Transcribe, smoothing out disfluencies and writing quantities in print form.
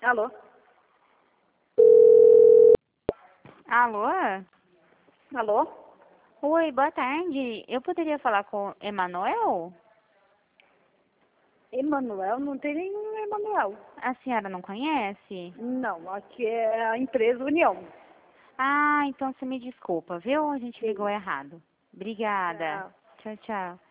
Alô? Alô? Alô? Oi, boa tarde. Eu poderia falar com Emanuel? Emanuel? Não tem nenhum Emanuel. A senhora não conhece? Não, aqui é a empresa União. Ah, então você me desculpa, viu? A gente ligou Sim. errado. Obrigada. Tchau. Tchau, tchau.